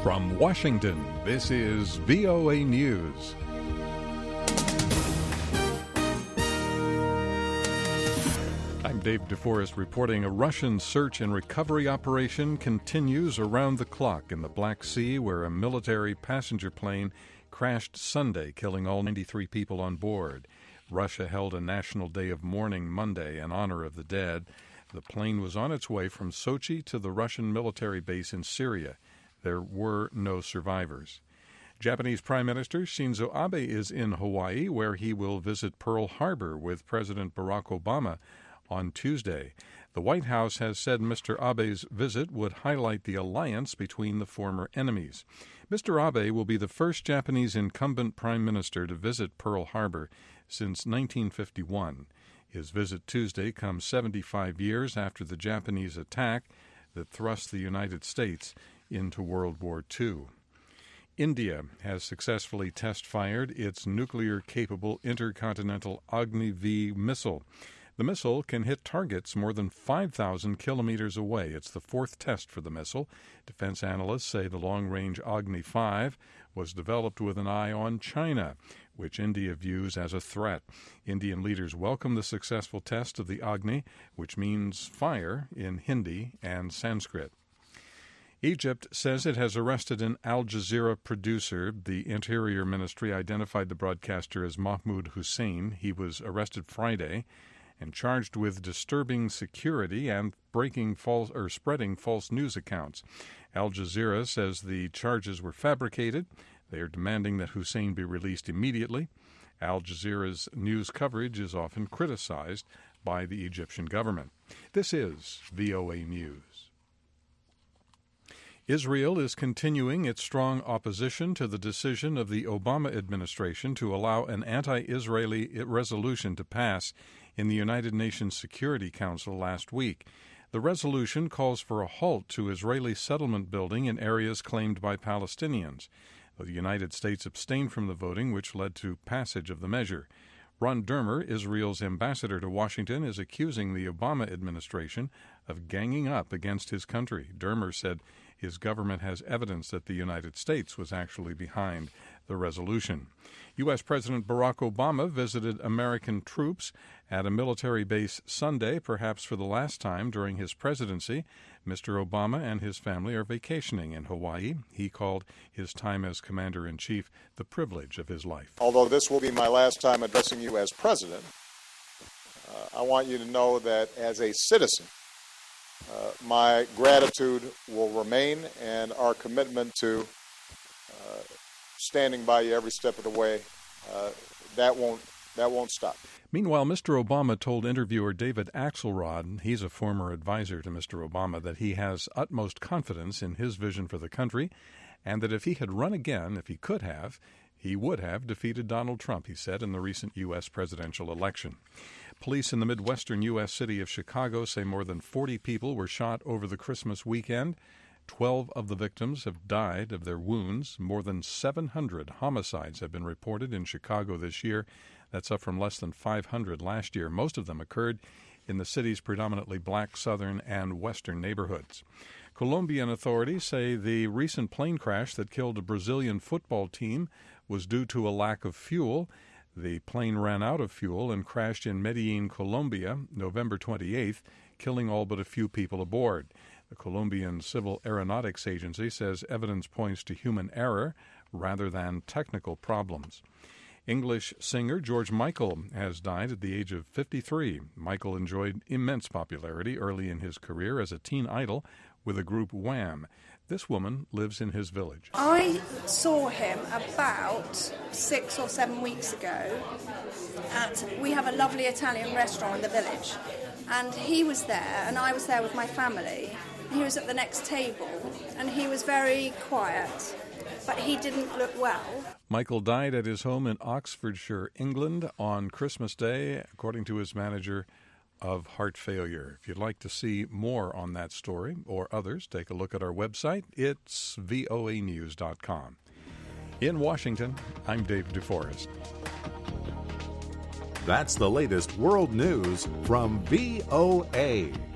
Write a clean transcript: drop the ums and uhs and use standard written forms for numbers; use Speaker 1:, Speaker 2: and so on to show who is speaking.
Speaker 1: From Washington, this is VOA News. I'm Dave DeForest reporting a Russian search and recovery operation continues around the clock in the Black Sea, where a military passenger plane crashed Sunday, killing all 93 people on board. Russia held a national day of mourning Monday in honor of the dead. The plane was on its way from Sochi to the Russian military base in Syria. There were no survivors. Japanese Prime Minister Shinzo Abe is in Hawaii, where he will visit Pearl Harbor with President Barack Obama on Tuesday. The White House has said Mr. Abe's visit would highlight the alliance between the former enemies. Mr. Abe will be the first Japanese incumbent prime minister to visit Pearl Harbor since 1951. His visit Tuesday comes 75 years after the Japanese attack that thrust the United States into World War II. India has successfully test-fired its nuclear-capable intercontinental Agni-V missile. The missile can hit targets more than 5,000 kilometers away. It's the fourth test for the missile. Defense analysts say the long-range Agni-5 was developed with an eye on China, which India views as a threat. Indian leaders welcome the successful test of the Agni, which means fire in Hindi and Sanskrit. Egypt says it has arrested an Al Jazeera producer. The Interior Ministry identified the broadcaster as Mahmoud Hussein. He was arrested Friday and charged with disturbing security and spreading false news accounts. Al Jazeera says the charges were fabricated. They are demanding that Hussein be released immediately. Al Jazeera's news coverage is often criticized by the Egyptian government. This is VOA News. Israel is continuing its strong opposition to the decision of the Obama administration to allow an anti-Israeli resolution to pass in the United Nations Security Council last week. The resolution calls for a halt to Israeli settlement building in areas claimed by Palestinians. The United States abstained from the voting, which led to passage of the measure. Ron Dermer, Israel's ambassador to Washington, is accusing the Obama administration of ganging up against his country. Dermer said his government has evidence that the United States was actually behind the resolution. U.S. President Barack Obama visited American troops at a military base Sunday, perhaps for the last time during his presidency. Mr. Obama and his family are vacationing in Hawaii. He called his time as commander-in-chief the privilege of his life.
Speaker 2: Although this will be my last time addressing you as president, I want you to know that as a citizen, my gratitude will remain, and our commitment to standing by you every step of the way, that won't stop.
Speaker 1: Meanwhile, Mr. Obama told interviewer David Axelrod, he's a former advisor to Mr. Obama, that he has utmost confidence in his vision for the country, and that if he had run again, if he could have, he would have defeated Donald Trump, he said, in the recent U.S. presidential election. Police in the Midwestern U.S. city of Chicago say more than 40 people were shot over the Christmas weekend. 12 of the victims have died of their wounds. More than 700 homicides have been reported in Chicago this year. That's up from less than 500 last year. Most of them occurred in the city's predominantly black southern and western neighborhoods. Colombian authorities say the recent plane crash that killed a Brazilian football team was due to a lack of fuel. The plane ran out of fuel and crashed in Medellin, Colombia, November 28th, killing all but a few people aboard. The Colombian Civil Aeronautics Agency says evidence points to human error rather than technical problems. English singer George Michael has died at the age of 53. Michael enjoyed immense popularity early in his career as a teen idol with the group Wham! This woman lives in his village.
Speaker 3: I saw him about 6 or 7 weeks ago we have a lovely Italian restaurant in the village, and he was there and I was there with my family. He was at the next table and he was very quiet, but he didn't look well.
Speaker 1: Michael died at his home in Oxfordshire, England on Christmas Day, according to his manager, of heart failure. If you'd like to see more on that story or others, take a look at our website. It's voanews.com. In Washington, I'm Dave DeForest.
Speaker 4: That's the latest world news from VOA.